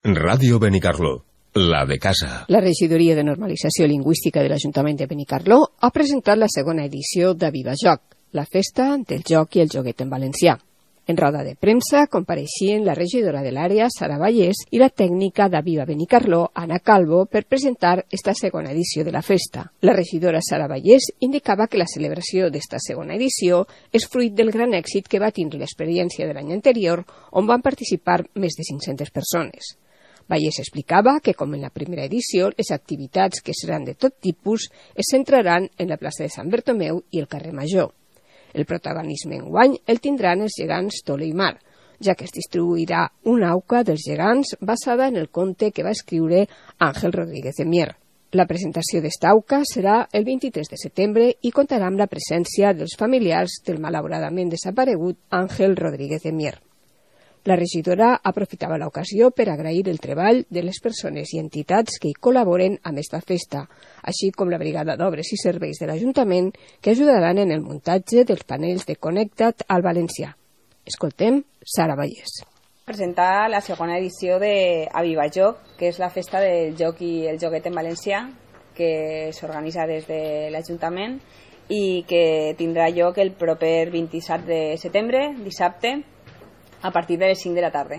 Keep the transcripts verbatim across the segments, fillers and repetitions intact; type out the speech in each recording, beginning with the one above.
Ràdio Benicarló, la de casa. La Regidoria de Normalització Lingüística de l'Ajuntament de Benicarló ha presentat la segona edició de Viva Joc, la festa del joc i el joguet en valencià. En roda de premsa compareixien la regidora de l'àrea, Sara Vallès, i la tècnica de Viva Benicarló, Anna Calvo, per presentar esta segona edició de la festa. La regidora Sara Vallès indicava que la celebració d'esta segona edició és fruit del gran èxit que va tindre l'experiència de l'any anterior, on van participar més de cinc-centes persones. Vallès explicava que, com en la primera edició, les activitats, que seran de tot tipus, es centraran en la plaça de Sant Bertomeu i el carrer Major. El protagonisme enguany el tindran els gegants Tolo i Mar, ja que es distribuirà una auca dels gegants basada en el conte que va escriure Ángel Rodríguez de Mier. La presentació d'esta auca serà el vint-i-tres de setembre i comptarà amb la presència dels familiars del malauradament desaparegut Ángel Rodríguez de Mier. La regidora aprofitava l'ocasió per agrair el treball de les persones i entitats que hi col·laboren amb esta festa, així com la Brigada d'Obres i Serveis de l'Ajuntament, que ajudaran en el muntatge dels panells de Connecta't al valencià. Escoltem Sara Vallès. Presentar la segona edició de Viva Joc, que és la festa del joc i el joguet en valencià, que s'organitza des de l'Ajuntament i que tindrà lloc el proper vint-i-set de setembre, dissabte, a partir de les cinc de la tarda.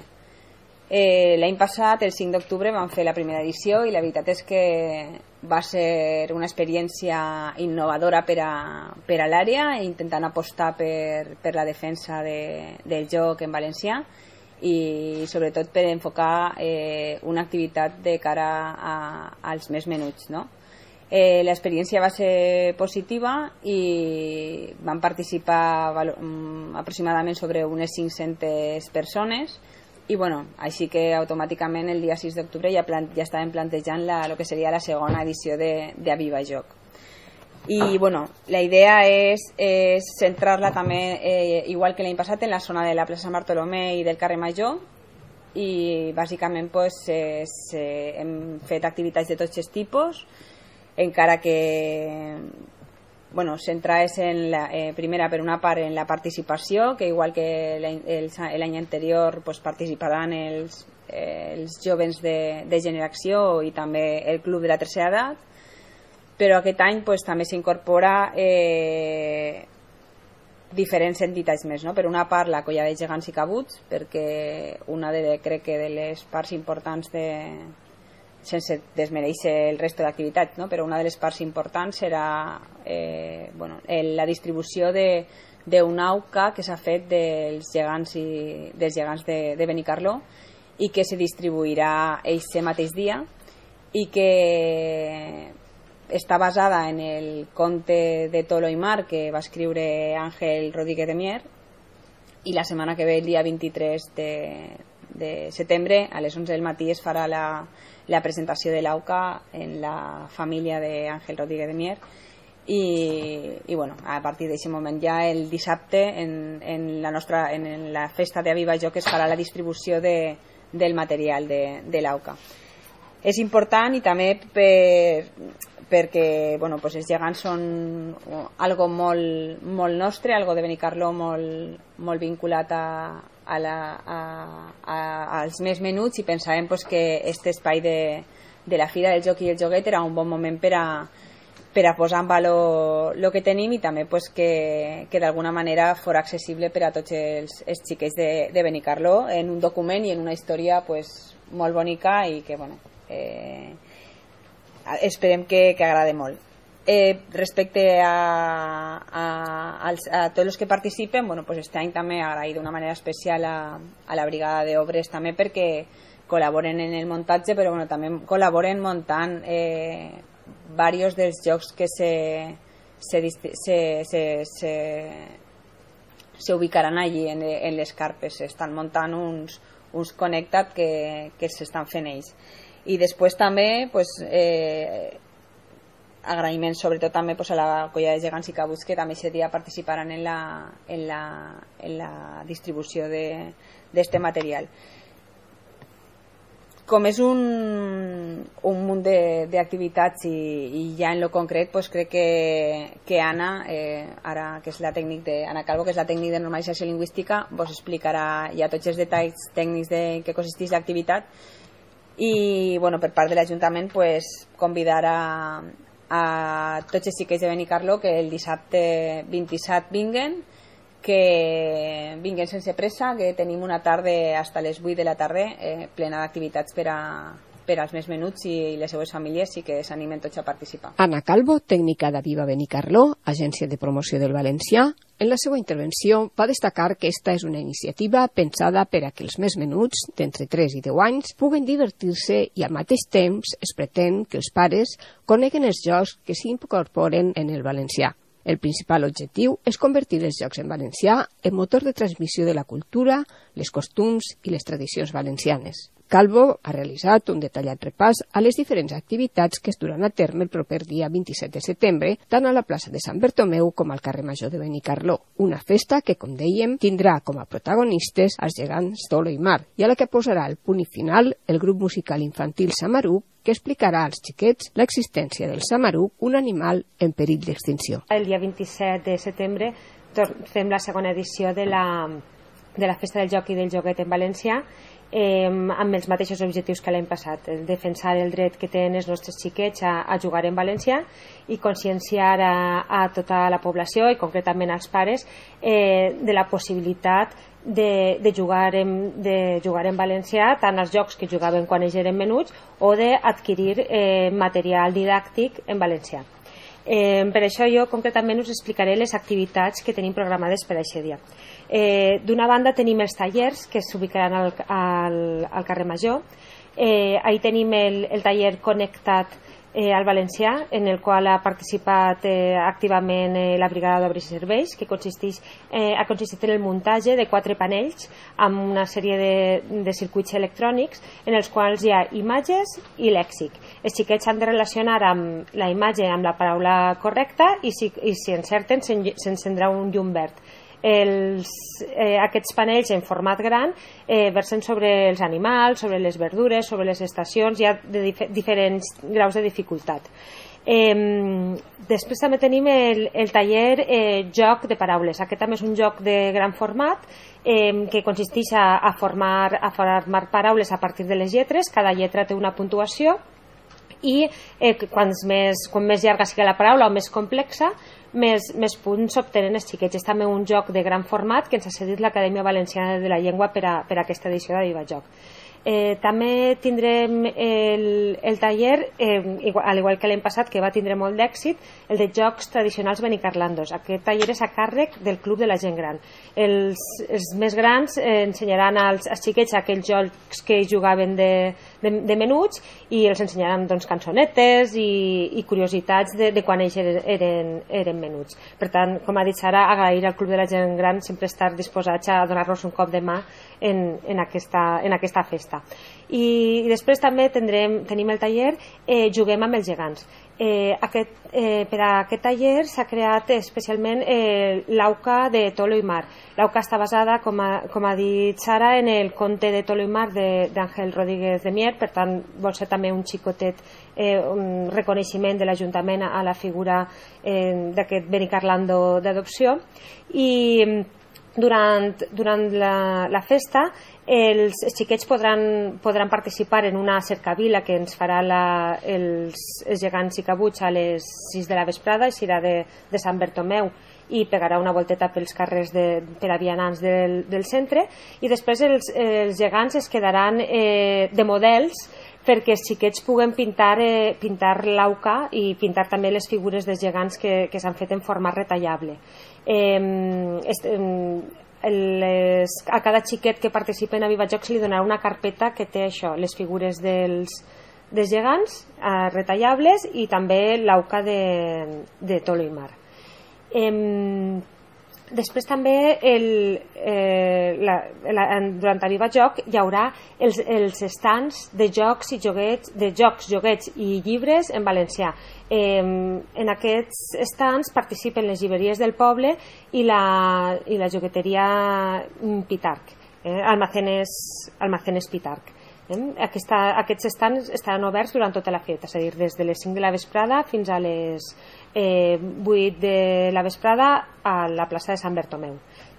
Eh, L'any passat, el cinc d'octubre, vam fer la primera edició i la veritat és que va ser una experiència innovadora per a, per a l'àrea, intentant apostar per, per la defensa de, del joc en valencià i sobretot per enfocar eh, una activitat de cara a, als més menuts, no? Eh, L'experiència va ser positiva i van participar aproximadament sobre unes cinc-centes persones i bueno, així que automàticament el dia sis d'octubre ja, plan, ja estàvem plantejant la, lo que seria la segona edició de, de Viva Joc. I bueno, la idea és, és centrar-la també, eh, igual que l'any passat, en la zona de la plaça Bartolomé i del carrer Major i bàsicament pues, és, eh, hem fet activitats de tots els tipus, encara que bueno, centrar-se en la, eh, primera per una part en la participació, que igual que l'any anterior pues, participaran els, eh, els joves de, de generació i també el club de la tercera edat, però aquest any pues, també s'incorpora eh, diferents entitats més, no? Per una part la colla de gegants i cabuts, perquè una de, crec que de les parts importants de sense desmereixer el resto d'activitats, no? Però una de les parts importants serà eh, bueno, la distribució d'una auca que s'ha fet dels gegants, i, dels gegants de, de Benicarló i que se distribuirà aquest mateix dia i que està basada en el conte de Tolo i Mar que va escriure Ángel Rodríguez de Mier i la setmana que ve, el dia vint-i-tres de, de setembre, a les onze del matí es farà la la presentació de l'auca en la família d'Àngel Rodríguez de Mier i, i bueno, a partir d'aquest moment ja el dissabte en, en, la, nostra, en la festa de Viva Joc es farà la distribució de, del material de, de l'auca. És important i també per, perquè bueno, pues els gegants són algo molt, molt nostre, algo de Benicarló molt, molt vinculat a A la, a, a, als més menuts i pensàvem pues, que aquest espai de, de la Fira del Joc i el Joguet era un bon moment per a, per a posar en valor el que tenim i també pues, que, que d'alguna manera fos accessible per a tots els, els xiquets de, de Benicarló en un document i en una història pues, molt bonica i que bueno, eh, esperem que, que agrade molt. Eh, respecte a, a, a, a tots els que participen, bueno, pues este any també agrair d'una manera especial a, a la Brigada d'Obres també perquè col·laboren en el muntatge, però bueno, també col·laboren muntant eh, diversos dels jocs que se, se, se, se, se, se ubicaran allí en, en les carpes. Estan muntant uns, uns Connecta't que, que s'estan fent ells. I després també pues, eh, agraïments sobretot també pues, a la colla de gegants i cabuts que també aquest dia participaran en la, en la, en la distribució d'este material. Com és un, un munt d'activitats i, i ja en lo concret pues, crec que, que Anna, eh, ara, que és la tècnic de, Anna Calvo, que és la tècnic de normalització lingüística, vos explicarà ja tots els detalls tècnics de què consisteix l'activitat I bueno, per part de l'Ajuntament pues, convidar a, a tots els xiquets de Benicarló que el dissabte vint-i-set vinguen, que vinguen sense pressa, que tenim una tarda fins a les vuit de la tarda eh, plena d'activitats per a per als més menuts i les seues famílies i que s'animen tots a participar. Anna Calvo, tècnica d'Aviva Benicarló, agència de promoció del valencià, en la seva intervenció va destacar que esta és una iniciativa pensada per a que els més menuts, d'entre tres i deu anys, puguen divertir-se i al mateix temps es pretén que els pares coneguen els jocs que s'incorporen en el valencià. El principal objectiu és convertir els jocs en valencià en motor de transmissió de la cultura, les costums i les tradicions valencianes. Calvo ha realitzat un detallat repàs a les diferents activitats que es duran a terme el proper dia vint-i-set de setembre, tant a la plaça de Sant Bertomeu com al carrer Major de Benicarló. Una festa que, com dèiem, tindrà com a protagonistes els gegants Tolo i Mar, i a la que posarà el punt i final el grup musical infantil Samaruc, que explicarà als xiquets l'existència del samaruc, un animal en perill d'extinció. El dia vint-i-set de setembre fem la segona edició de la, de la Festa del Joc i del Joguet en valencià, eh, amb els mateixos objectius que l'any passat, el defensar el dret que tenen els nostres xiquets a, a jugar en valencià i conscienciar a, a tota la població i concretament als pares eh, de la possibilitat de, de, jugar en, de jugar en valencià, tant als jocs que jugaven quan ells eren menuts o d'adquirir eh, material didàctic en valencià. Eh, per això jo concretament us explicaré les activitats que tenim programades per a aquest dia. Eh, D'una banda tenim els tallers que s'ubicaran al, al, al carrer Major. Eh, ahí tenim el, el taller connectat eh, al valencià, en el qual ha participat eh, activament eh, la Brigada d'Obres i Serveis, que consisteix, eh, ha consistit en el muntatge de quatre panells amb una sèrie de, de circuits electrònics en els quals hi ha imatges i lèxic. Els xiquets s'han de relacionar amb la imatge amb la paraula correcta i si, i si encerten s'encendrà un llum verd. Els, eh, aquests panells en format gran eh, versen sobre els animals, sobre les verdures, sobre les estacions, hi ha de dif diferents graus de dificultat. Eh, després també tenim el, el taller eh, Joc de Paraules. Aquest també és un joc de gran format eh, que consisteix a, a, formar, a formar paraules a partir de les lletres. Cada lletra té una puntuació i eh, quan, més, quan més llarga sigui la paraula o més complexa, més, més punts s'obtenen els xiquets. És també un joc de gran format que ens ha cedit l'Acadèmia Valenciana de la Llengua per a, per a aquesta edició de Viva Joc. Eh, també tindrem el, el taller, eh, igual, al igual que l'any passat, que va tindre molt d'èxit, el de jocs tradicionals benicarlandos. Aquest taller és a càrrec del Club de la Gent Gran. Els, els més grans eh, ensenyaran als, als xiquets aquells jocs que jugaven de, de, de menuts i els ensenyaran doncs, cançonetes i, i curiositats de, de quan ells eren, eren, eren menuts. Per tant, com ha dit Sara, agrair al Club de la Gent Gran sempre estar disposats a donar-nos un cop de mà en, en, aquesta, en aquesta festa. I, i després també tindrem, tenim el taller eh, Juguem amb els gegants. Eh, aquest, eh, per a aquest taller s'ha creat especialment eh, l'auca de Tolo i Mar. L'auca està basada, com ha, com ha dit Sara, en el conte de Tolo i Mar d'Àngel Rodríguez de Mier, per tant vol ser també un xicotet, eh, un reconeixement de l'Ajuntament a la figura eh, d'aquest Benicarlando d'adopció. I durant, durant la, la festa els, els xiquets podran, podran participar en una cercavila que ens farà la, els, els gegants i cabuts a les sis de la vesprada, i serà de, de Sant Bertomeu, i pegarà una volteta pels carrers de, per a vianants del, del centre, i després els, els gegants es quedaran eh, de models perquè els xiquets puguen pintar, eh, pintar l'auca i pintar també les figures dels gegants que, que s'han fet en format retallable. Eh, este, les, a cada xiquet que participa en Viva Joc se li donarà una carpeta que té això, les figures dels, dels gegants eh, retallables i també l'auca de, de Tolo i Mar. Eh, Després també el, eh, la, la, durant el Viva Joc hi haurà els, els estants de jocs i joguets, de jocs, joguets i llibres en valencià. Eh, en aquests estants participen les llibreries del poble i la, i la jogueteria Pitarc, eh, Almacenes, Almacenes Pitarc. Eh? Aquesta, aquests estants estaran oberts durant tota la festa, és a dir, des de les cinc de la vesprada fins a les eh, vuit de la vesprada a la plaça de Sant Bertomeu.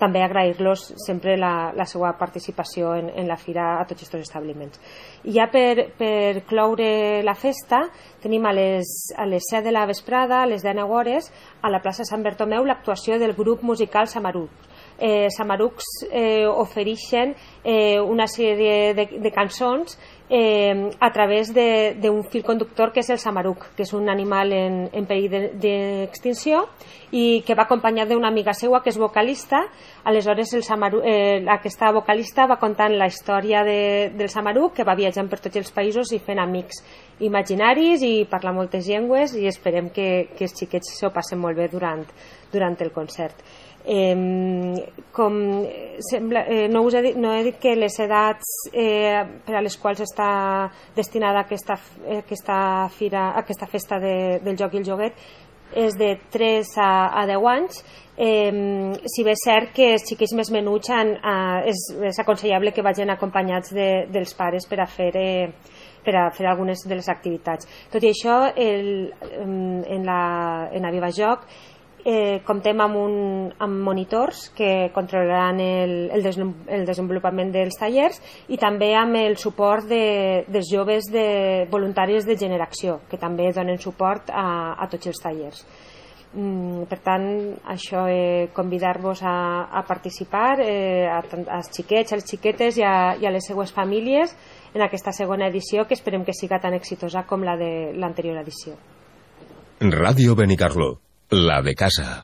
també agrair-los sempre la, la seva participació en, en la fira a tots aquests establiments. I ja per, per cloure la festa tenim a les, a les set de la vesprada, a les deu hores, a la plaça Sant Bertomeu, l'actuació del grup musical Samarucs. Eh, Samarucs eh, ofereixen eh, una sèrie de, de cançons eh, a través d'un fil conductor que és el samaruc, que és un animal en, en perill d'extinció i que va acompanyat d'una amiga seva que és vocalista. Aleshores el samaru, eh, aquesta vocalista va contant la història de, del samaruc, que va viatjant per tots els països i fent amics imaginaris i parla moltes llengües, i esperem que, que els xiquets s'ho passen molt bé durant, durant el concert. Eh, com sembla, eh, no, us he dit, no he dit que les edats eh, per a les quals està destinada aquesta, aquesta, fira, aquesta festa de, del joc i el joguet és de tres a, a deu anys. Eh, si bé és cert que els xiquets més menuts han, eh, és, és aconsellable que vagin acompanyats de, dels pares per a fer eh, per a fer algunes de les activitats. Tot i això, el, en, la, en Aviva Joc Eh, comptem amb, un, amb monitors que controlaran el, el, des, el desenvolupament dels tallers, i també amb el suport de, dels joves de voluntaris de generació, que també donen suport a, a tots els tallers. Mm, per tant, això, eh, convidar-vos a, a participar, eh, a, als xiquets, a les xiquetes i a, i a les seues famílies en aquesta segona edició, que esperem que siga tan exitosa com la de l'anterior edició. Ràdio Benicarló, la de casa.